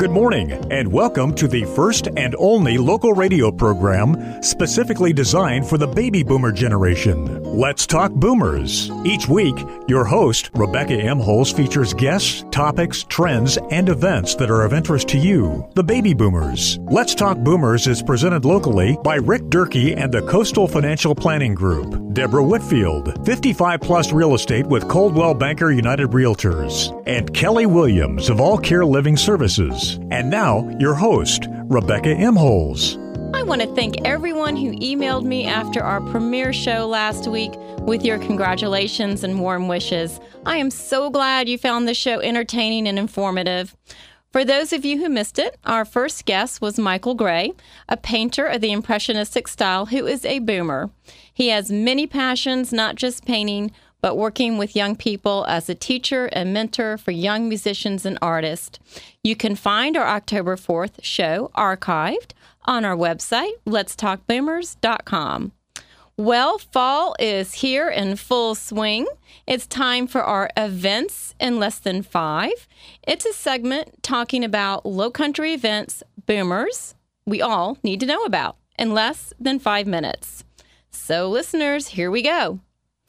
Good morning, and welcome to the first and only local radio program specifically designed for the baby boomer generation. Let's Talk Boomers. Each week, your host, Rebecca M. Holz, features guests, topics, trends, and events that are of interest to you, the baby boomers. Let's Talk Boomers is presented locally by Rick Durkee and the Coastal Financial Planning Group, Deborah Whitfield, 55-plus real estate with Coldwell Banker United Realtors, and Kelly Williams of All Care Living Services. And now, your host, Rebecca M. Holz. I want to thank everyone who emailed me after our premiere show last week with your congratulations and warm wishes. I am so glad you found the show entertaining and informative. For those of you who missed it, our first guest was Michael Gray, a painter of the Impressionistic style who is a boomer. He has many passions, not just painting, but working with young people as a teacher and mentor for young musicians and artists. You can find our October 4th show archived on our website, letstalkboomers.com. Well, fall is here in full swing. It's time for our Events in Less Than 5. It's a segment talking about low-country events boomers we all need to know about in less than 5 minutes. So, listeners, here we go.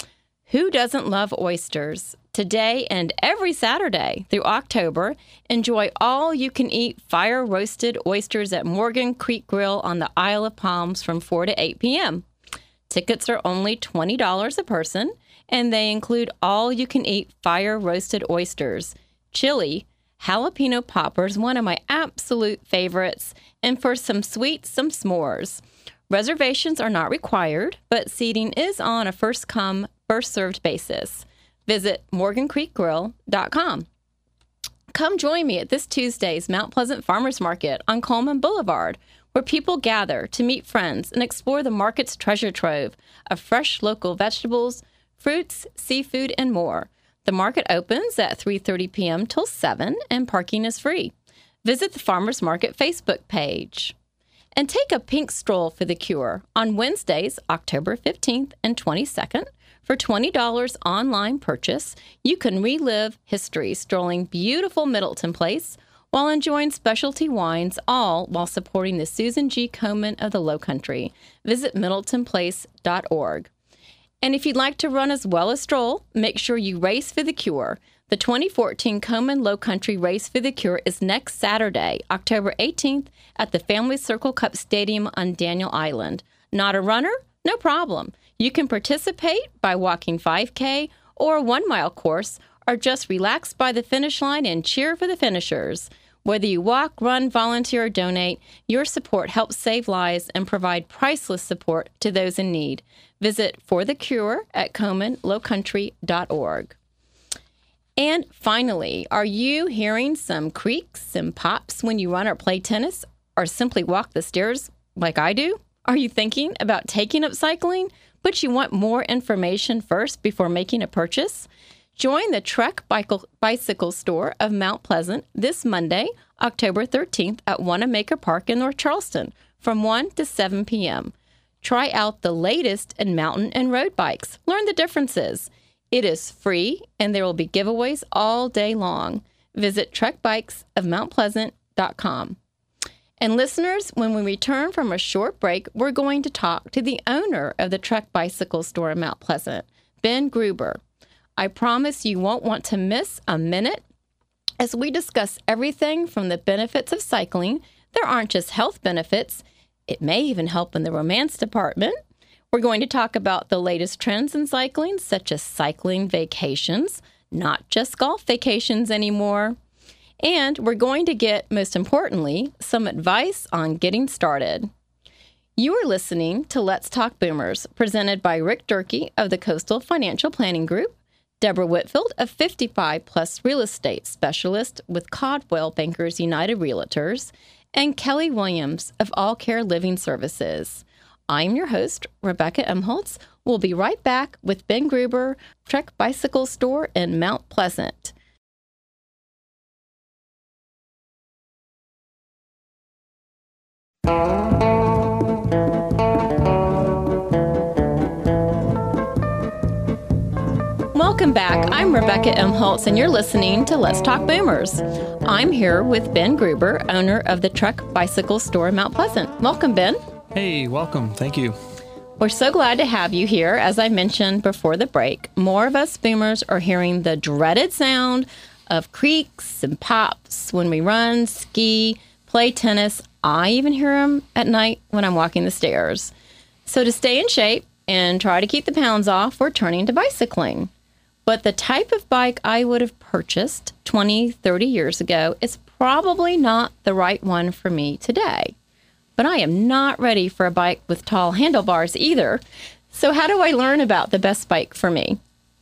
Who doesn't love oysters? Today and every Saturday through October, enjoy all-you-can-eat fire-roasted oysters at Morgan Creek Grill on the Isle of Palms from 4 to 8 p.m. Tickets are only $20 a person, and they include all-you-can-eat fire-roasted oysters, chili, jalapeno poppers, one of my absolute favorites, and for some sweets, some s'mores. Reservations are not required, but seating is on a first-come, first-served basis. Visit morgancreekgrill.com. Come join me at this Tuesday's Mount Pleasant Farmers Market on Coleman Boulevard, where people gather to meet friends and explore the market's treasure trove of fresh local vegetables, fruits, seafood, and more. The market opens at 3:30 p.m. till 7, and parking is free. Visit the Farmers Market Facebook page. And take a pink stroll for the cure on Wednesdays, October 15th and 22nd. For $20 online purchase, you can relive history strolling beautiful Middleton Place while enjoying specialty wines, all while supporting the Susan G. Komen of the Lowcountry. Visit middletonplace.org. And if you'd like to run as well as stroll, make sure you race for the cure. The 2014 Komen Lowcountry Race for the Cure is next Saturday, October 18th, at the Family Circle Cup Stadium on Daniel Island. Not a runner? No problem. You can participate by walking 5K or a 1-mile course, or just relax by the finish line and cheer for the finishers. Whether you walk, run, volunteer, or donate, your support helps save lives and provide priceless support to those in need. Visit For the Cure at ComenLowcountry.org. And finally, are you hearing some creaks and pops when you run or play tennis, or simply walk the stairs like I do? Are you thinking about taking up cycling, but you want more information first before making a purchase? Join the Trek Bicycle Store of Mount Pleasant this Monday, October 13th at Wanamaker Park in North Charleston from 1 to 7 p.m. Try out the latest in mountain and road bikes. Learn the differences. It is free, and there will be giveaways all day long. Visit trekbikesofmountpleasant.com. And listeners, when we return from a short break, we're going to talk to the owner of the Trek Bicycle Store in Mount Pleasant, Ben Gruber. I promise you won't want to miss a minute as we discuss everything from the benefits of cycling. There aren't just health benefits. It may even help in the romance department. We're going to talk about the latest trends in cycling, such as cycling vacations, not just golf vacations anymore. And we're going to get, most importantly, some advice on getting started. You are listening to Let's Talk Boomers, presented by Rick Durkee of the Coastal Financial Planning Group, Deborah Whitfield, a 55-plus real estate specialist with Coldwell Bankers United Realtors, and Kelly Williams of All Care Living Services. I'm your host, Rebecca M. Holz. We'll be right back with Ben Gruber, Trek Bicycle Store in Mount Pleasant. Welcome back. I'm Rebecca M. Holtz, and you're listening to Let's Talk Boomers. I'm here with Ben Gruber, owner of the Trek Bicycle Store in Mount Pleasant. Welcome, Ben. Hey, welcome. Thank you. We're so glad to have you here. As I mentioned before the break, more of us boomers are hearing the dreaded sound of creaks and pops when we run, ski, play tennis. I even hear them at night when I'm walking the stairs. So to stay in shape and try to keep the pounds off, we're turning to bicycling. But the type of bike I would have purchased 20, 30 years ago is probably not the right one for me today. But I am not ready for a bike with tall handlebars either. So how do I learn about the best bike for me?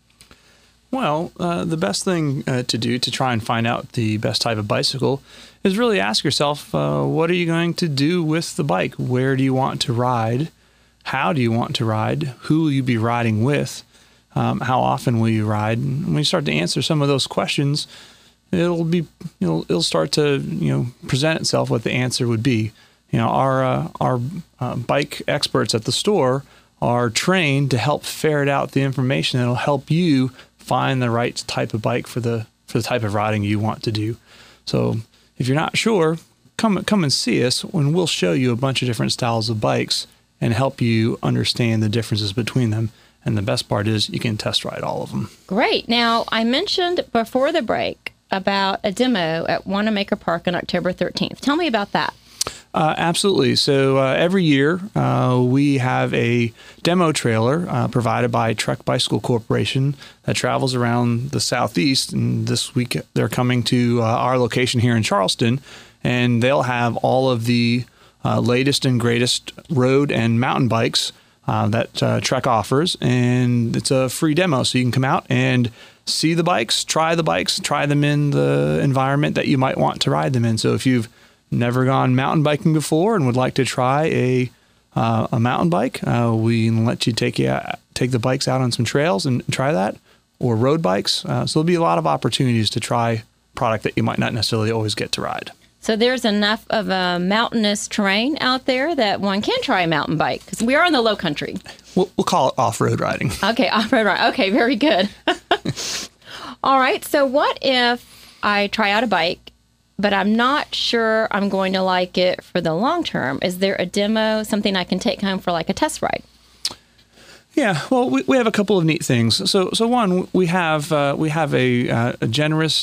Well, the best thing to do to try and find out the best type of bicycle is really ask yourself, what are you going to do with the bike? Where do you want to ride? How do you want to ride? Who will you be riding with? How often will you ride? And when you start to answer some of those questions, it'll start to present itself what the answer would be. Our bike experts at the store are trained to help ferret out the information that'll help you find the right type of bike for the type of riding you want to do. So if you're not sure, come and see us, and we'll show you a bunch of different styles of bikes and help you understand the differences between them. And the best part is you can test ride all of them. Great. Now, I mentioned before the break about a demo at Wanamaker Park on October 13th. Tell me about that. Absolutely. So every year we have a demo trailer provided by Trek Bicycle Corporation that travels around the Southeast. And this week they're coming to our location here in Charleston, and they'll have all of the latest and greatest road and mountain bikes that Trek offers. And it's a free demo, so you can come out and see the bikes, try them in the environment that you might want to ride them in. So if you've never gone mountain biking before and would like to try a mountain bike, we can let you take the bikes out on some trails and try that, or road bikes. So there'll be a lot of opportunities to try product that you might not necessarily always get to ride. So there's enough of a mountainous terrain out there that one can try a mountain bike, because we are in the low country. We'll call it off-road riding. Okay, off-road riding. Okay, very good. All right, so what if I try out a bike, but I'm not sure I'm going to like it for the long term? Is there a demo, something I can take home for like a test ride? Yeah, well, we have a couple of neat things. So one, we have a generous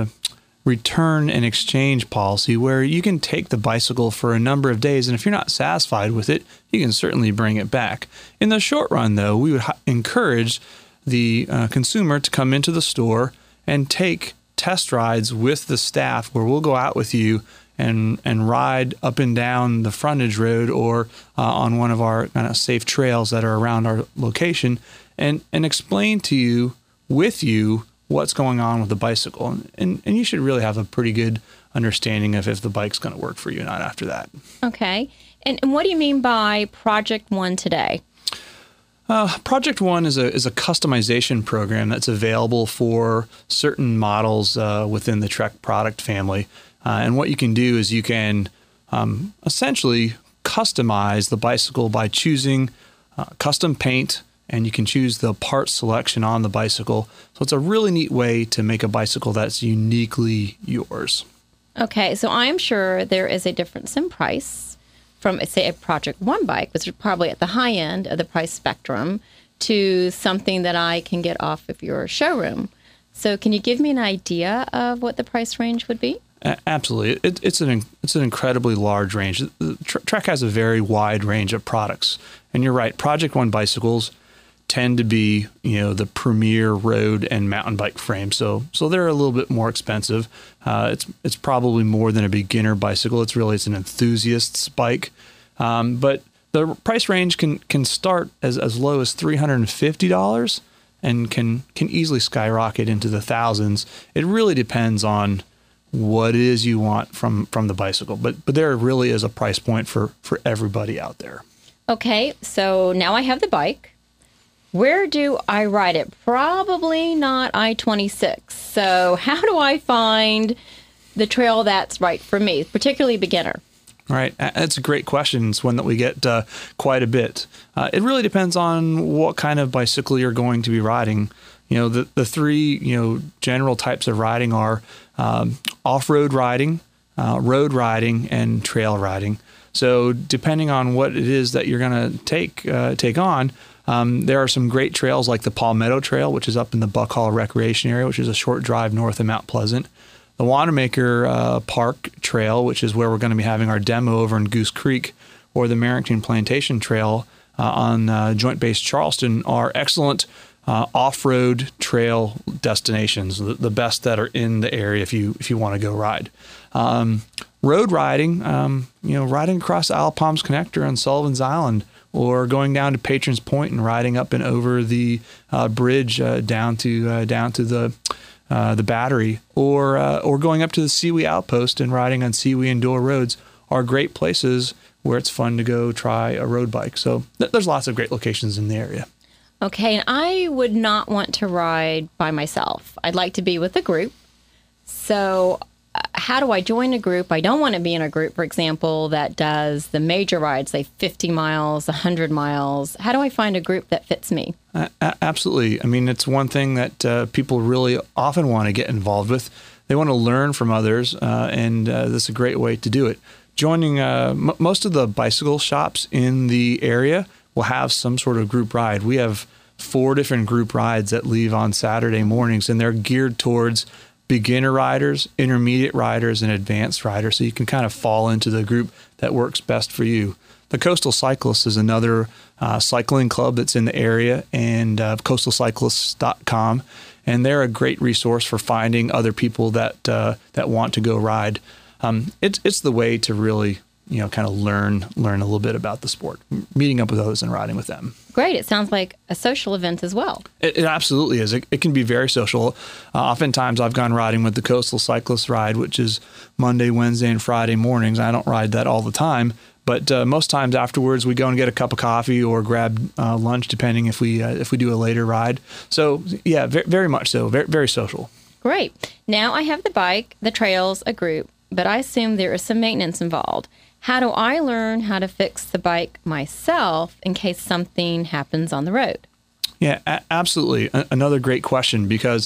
return and exchange policy where you can take the bicycle for a number of days, and if you're not satisfied with it, you can certainly bring it back. In the short run, though, we would encourage the consumer to come into the store and take test rides with the staff, where we'll go out with you and ride up and down the frontage road or on one of our kind of safe trails that are around our location, and explain to you, with you, what's going on with the bicycle. And you should really have a pretty good understanding of if the bike's going to work for you or not after that. Okay. And what do you mean by Project One today? Project One is a customization program that's available for certain models within the Trek product family. And what you can do is you can essentially customize the bicycle by choosing custom paint, and you can choose the part selection on the bicycle. So it's a really neat way to make a bicycle that's uniquely yours. Okay, so I'm sure there is a difference in price from, say, a Project One bike, which is probably at the high end of the price spectrum, to something that I can get off of your showroom. So can you give me an idea of what the price range would be? Absolutely. It's an incredibly large range. Trek has a very wide range of products. And you're right, Project One bicycles tend to be, the premier road and mountain bike frame. So they're a little bit more expensive. It's probably more than a beginner bicycle. It's an enthusiast's bike. But the price range can start as low as $350 and can easily skyrocket into the thousands. It really depends on what it is you want from the bicycle. But there really is a price point for everybody out there. Okay, so now I have the bike. Where do I ride it? Probably not I-26. So how do I find the trail that's right for me, particularly beginner? Right. That's a great question. It's one that we get quite a bit. It really depends on what kind of bicycle you're going to be riding. The three, general types of riding are off-road riding, road riding, and trail riding. So depending on what it is that you're going to take on, there are some great trails like the Palmetto Trail, which is up in the Buck Hall Recreation Area, which is a short drive north of Mount Pleasant. The Wanamaker Park Trail, which is where we're going to be having our demo over in Goose Creek, or the Merrington Plantation Trail on Joint Base Charleston, are excellent off-road trail destinations, the best that are in the area if you want to go ride. Road riding, riding across Isle of Palms Connector on Sullivan's Island, or going down to Patrons Point and riding up and over the bridge down to the Battery, or going up to the Sewee Outpost and riding on Sewee and Door roads are great places where it's fun to go try a road bike. So there's lots of great locations in the area. Okay, and I would not want to ride by myself. I'd like to be with a group. So how do I join a group? I don't want to be in a group, for example, that does the major rides, say 50 miles, 100 miles. How do I find a group that fits me? Absolutely. I mean, it's one thing that people really often want to get involved with. They want to learn from others, and this is a great way to do it. Joining most of the bicycle shops in the area will have some sort of group ride. We have 4 different group rides that leave on Saturday mornings, and they're geared towards beginner riders, intermediate riders, and advanced riders, so you can kind of fall into the group that works best for you. The Coastal Cyclists is another cycling club that's in the area, and coastalcyclists.com, and they're a great resource for finding other people that want to go ride. It's the way to really, kind of learn a little bit about the sport, meeting up with others and riding with them. Great. It sounds like a social event as well. It absolutely is. It can be very social. Oftentimes I've gone riding with the Coastal Cyclist Ride, which is Monday, Wednesday, and Friday mornings. I don't ride that all the time, but most times afterwards we go and get a cup of coffee or grab lunch, depending if we do a later ride. So yeah, very much so. Very, very social. Great. Now I have the bike, the trails, a group, but I assume there is some maintenance involved. How do I learn how to fix the bike myself in case something happens on the road? Yeah, absolutely. Another great question, because,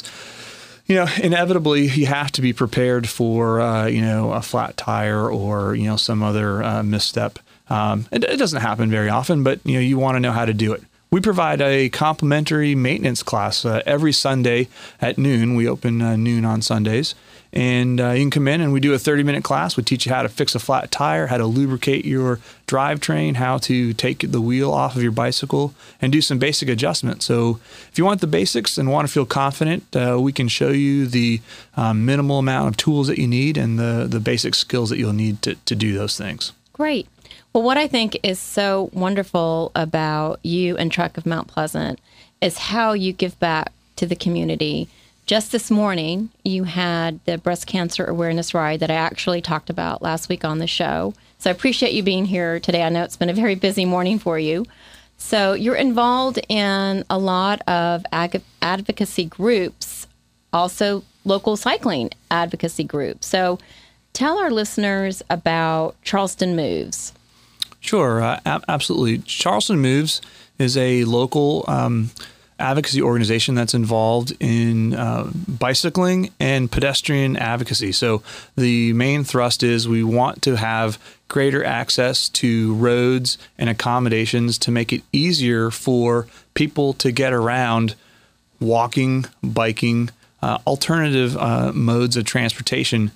inevitably you have to be prepared for, a flat tire or, some other misstep. It doesn't happen very often, but, you want to know how to do it. We provide a complimentary maintenance class every Sunday at noon. We open noon on Sundays. And you can come in and we do a 30-minute class. We teach you how to fix a flat tire, how to lubricate your drivetrain, how to take the wheel off of your bicycle, and do some basic adjustments. So if you want the basics and want to feel confident, we can show you the minimal amount of tools that you need and the basic skills that you'll need to do those things. Great. Well, what I think is so wonderful about you and Trek of Mount Pleasant is how you give back to the community. Just this morning, you had the breast cancer awareness ride that I actually talked about last week on the show. So I appreciate you being here today. I know it's been a very busy morning for you. So you're involved in a lot of advocacy groups, also local cycling advocacy groups. So tell our listeners about Charleston Moves. Sure, absolutely. Charleston Moves is a local advocacy organization that's involved in bicycling and pedestrian advocacy. So the main thrust is we want to have greater access to roads and accommodations to make it easier for people to get around walking, biking, alternative modes of transportation.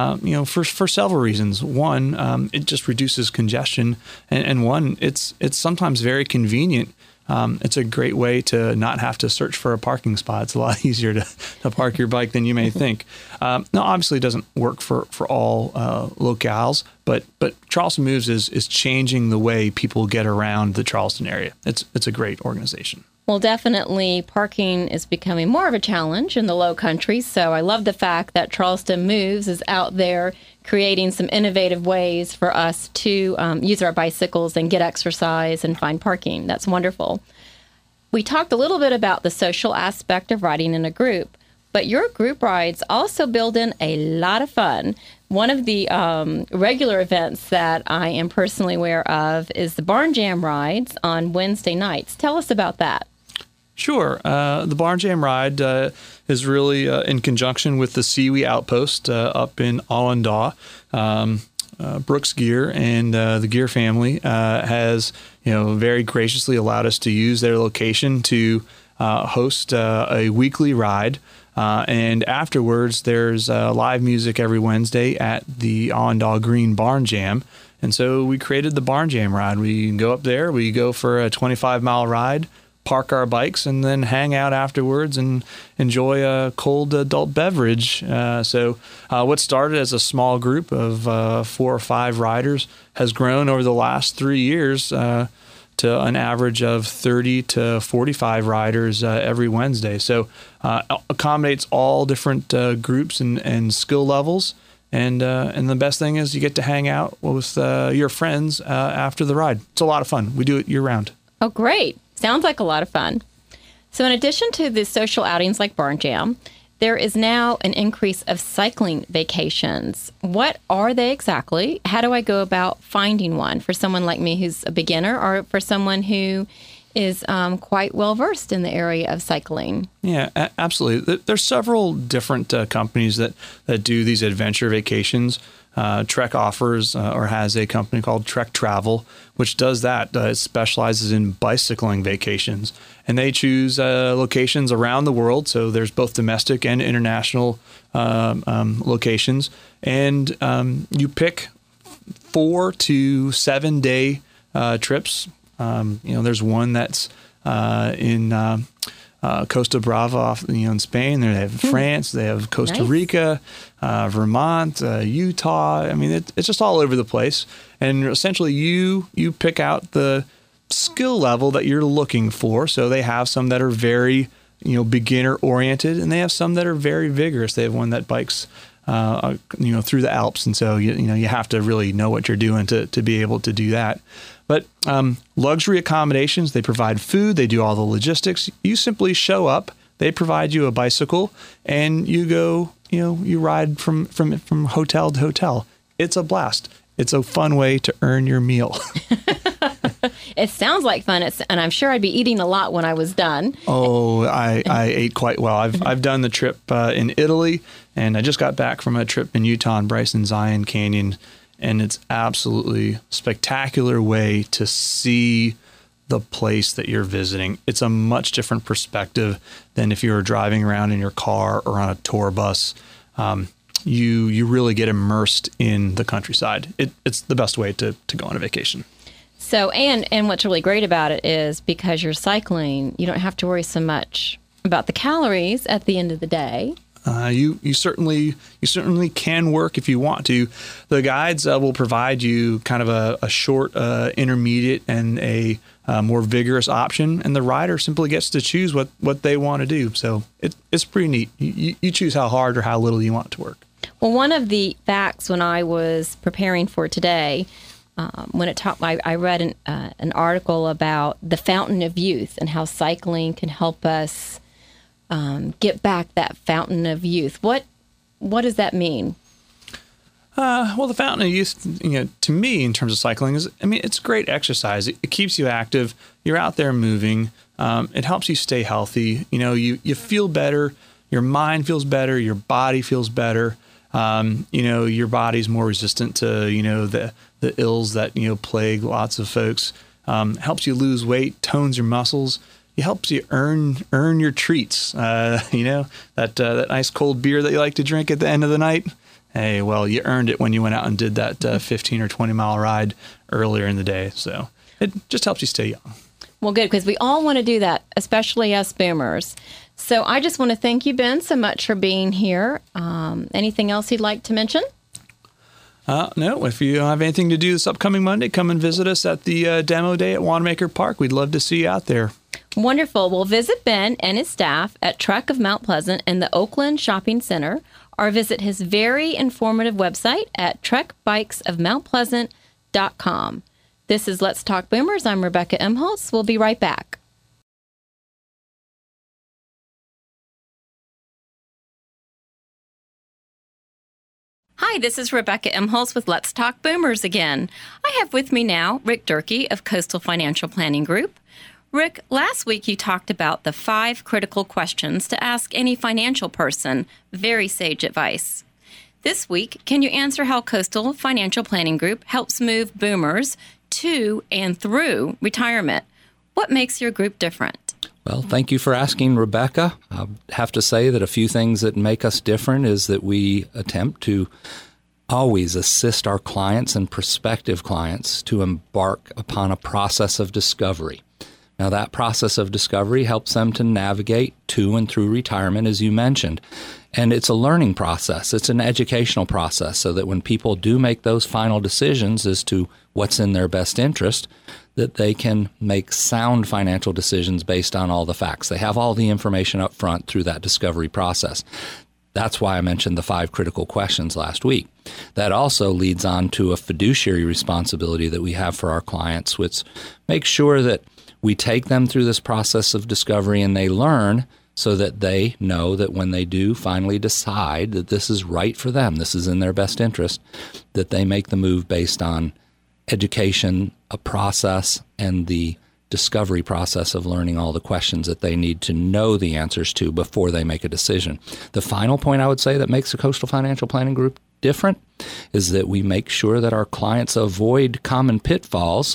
For several reasons. One, it just reduces congestion, and one, it's sometimes very convenient. It's a great way to not have to search for a parking spot. It's a lot easier to park your bike than you may think. Now, obviously, it doesn't work for all locales, but Charleston Moves is changing the way people get around the Charleston area. It's a great organization. Well, definitely parking is becoming more of a challenge in the Low Country, so I love the fact that Charleston Moves is out there creating some innovative ways for us to use our bicycles and get exercise and find parking. That's wonderful. We talked a little bit about the social aspect of riding in a group, but your group rides also build in a lot of fun. One of the regular events that I am personally aware of is the Barn Jam rides on Wednesday nights. Tell us about that. Sure. The Barn Jam Ride is really in conjunction with the Seawee Outpost up in Allendale. Brooks Gear and the Gear family has, very graciously allowed us to use their location to host a weekly ride. And afterwards, there's live music every Wednesday at the Allendale Green Barn Jam. And so we created the Barn Jam Ride. We go up there, we go for a 25-mile ride, park our bikes, and then hang out afterwards and enjoy a cold adult beverage. So what started as a small group of 4 or 5 riders has grown over the last 3 years to an average of 30 to 45 riders every Wednesday. So accommodates all different groups and skill levels. And the best thing is you get to hang out with your friends after the ride. It's a lot of fun. We do it year round. Oh, great. Sounds like a lot of fun. So in addition to the social outings like Barn Jam, there is now an increase of cycling vacations. What are they exactly? How do I go about finding one for someone like me who's a beginner or for someone who is quite well-versed in the area of cycling? Yeah, absolutely. There's several different companies that do these adventure vacations. Trek offers or has a company called Trek Travel, which does that. It specializes in bicycling vacations. And they choose locations around the world. So there's both domestic and international locations. And you pick 4 to 7 day trips. There's one that's in Costa Brava, in Spain. They have France. They have Costa Rica, Vermont, Utah. I mean, it's just all over the place. And essentially, you pick out the skill level that you're looking for. So they have some that are very, beginner oriented, and they have some that are very vigorous. They have one that bikes, through the Alps, and so you have to really know what you're doing to be able to do that. But luxury accommodations, they provide food, they do all the logistics. You simply show up, they provide you a bicycle, and you go, you ride from hotel to hotel. It's a blast. It's a fun way to earn your meal. It sounds like fun, and I'm sure I'd be eating a lot when I was done. Oh, I ate quite well. I've done the trip in Italy, and I just got back from a trip in Utah and Bryson Zion Canyon. And it's absolutely spectacular way to see the place that you're visiting. It's a much different perspective than if you were driving around in your car or on a tour bus. You really get immersed in the countryside. It's the best way to go on a vacation. So, and what's really great about it is because you're cycling, you don't have to worry so much about the calories at the end of the day. You certainly can work if you want to. The guides will provide you kind of a short, intermediate, and a more vigorous option, and the rider simply gets to choose what they want to do. So it's pretty neat. You choose how hard or how little you want to work. Well, one of the facts when I was preparing for today, I read an article about the fountain of youth and how cycling can help us get back that fountain of youth. What does that mean? Well, the fountain of youth, to me, in terms of cycling, it's great exercise. It keeps you active. You're out there moving. It helps you stay healthy. You feel better. Your mind feels better. Your body feels better. Your body's more resistant to, the ills that, plague lots of folks. Helps you lose weight, tones your muscles. It helps you earn your treats. That nice cold beer that you like to drink at the end of the night. Hey, well, you earned it when you went out and did that 15 or 20 mile ride earlier in the day. So it just helps you stay young. Well, good, because we all want to do that, especially us boomers. So I just want to thank you, Ben, so much for being here. Anything else you'd like to mention? No, if you don't have anything to do this upcoming Monday, come and visit us at the demo day at Wanamaker Park. We'd love to see you out there. Wonderful. Well, visit Ben and his staff at Trek of Mount Pleasant in the Oakland Shopping Center, or visit his very informative website at trekbikesofmountpleasant.com. This is Let's Talk Boomers. I'm Rebecca Imholtz. We'll be right back. Hi, this is Rebecca Imholtz with Let's Talk Boomers again. I have with me now Rick Durkee of Coastal Financial Planning Group. Rick, last week you talked about the 5 critical questions to ask any financial person. Very sage advice. This week, can you answer how Coastal Financial Planning Group helps move boomers to and through retirement? What makes your group different? Well, thank you for asking, Rebecca. I have to say that a few things that make us different is that we attempt to always assist our clients and prospective clients to embark upon a process of discovery. Now, that process of discovery helps them to navigate to and through retirement, as you mentioned. And it's a learning process. It's an educational process so that when people do make those final decisions as to what's in their best interest, that they can make sound financial decisions based on all the facts. They have all the information up front through that discovery process. That's why I mentioned the 5 critical questions last week. That also leads on to a fiduciary responsibility that we have for our clients, which makes sure that we take them through this process of discovery and they learn so that they know that when they do finally decide that this is right for them, this is in their best interest, that they make the move based on education, a process, and the discovery process of learning all the questions that they need to know the answers to before they make a decision. The final point I would say that makes the Coastal Financial Planning Group different is that we make sure that our clients avoid common pitfalls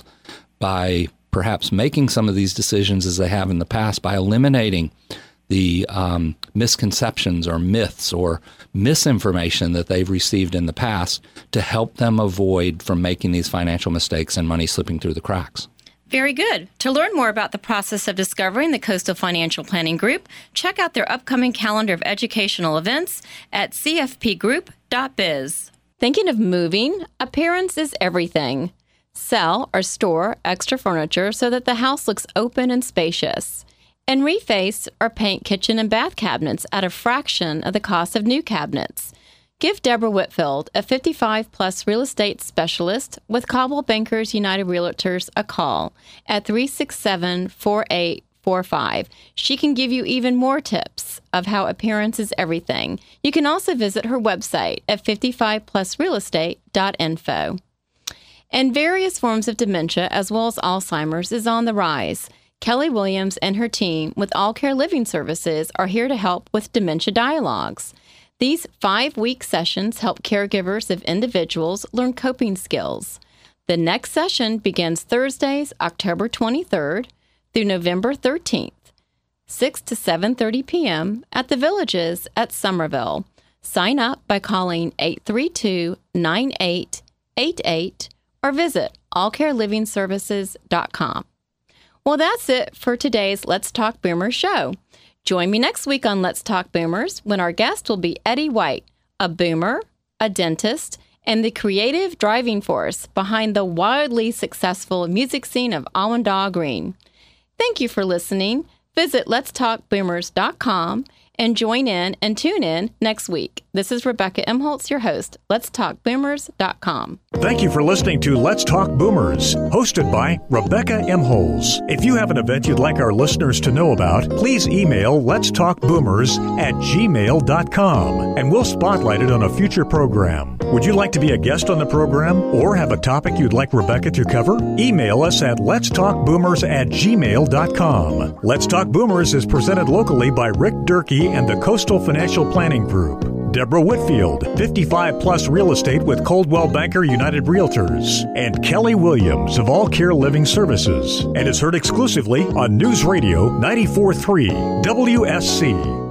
by perhaps making some of these decisions as they have in the past, by eliminating the misconceptions or myths or misinformation that they've received in the past to help them avoid from making these financial mistakes and money slipping through the cracks. Very good. To learn more about the process of discovering the Coastal Financial Planning Group, check out their upcoming calendar of educational events at cfpgroup.biz. Thinking of moving? Appearance is everything. Sell or store extra furniture so that the house looks open and spacious. And reface or paint kitchen and bath cabinets at a fraction of the cost of new cabinets. Give Deborah Whitfield, a 55-plus real estate specialist with Cobble Bankers United Realtors, a call at 367-4845. She can give you even more tips of how appearance is everything. You can also visit her website at 55plusrealestate.info. And various forms of dementia, as well as Alzheimer's, is on the rise. Kelly Williams and her team with All Care Living Services are here to help with dementia dialogues. These 5-week sessions help caregivers of individuals learn coping skills. The next session begins Thursdays, October 23rd through November 13th, 6 to 7:30 p.m. at the Villages at Somerville. Sign up by calling 832-9888 or visit allcarelivingservices.com. Well, that's it for today's Let's Talk Boomers show. Join me next week on Let's Talk Boomers when our guest will be Eddie White, a boomer, a dentist, and the creative driving force behind the wildly successful music scene of Allendale Green. Thank you for listening. Visit letstalkboomers.com and join in and tune in next week. This is Rebecca Imholtz, your host. letstalkboomers.com. Thank you for listening to Let's Talk Boomers, hosted by Rebecca Imholtz. If you have an event you'd like our listeners to know about, please email letstalkboomers@gmail.com and we'll spotlight it on a future program. Would you like to be a guest on the program or have a topic you'd like Rebecca to cover? Email us at letstalkboomers@gmail.com. Let's Talk Boomers is presented locally by Rick Durkee and the Coastal Financial Planning Group. Deborah Whitfield, 55-plus real estate with Coldwell Banker United Realtors, and Kelly Williams of All Care Living Services, and is heard exclusively on News Radio 94.3 WSC.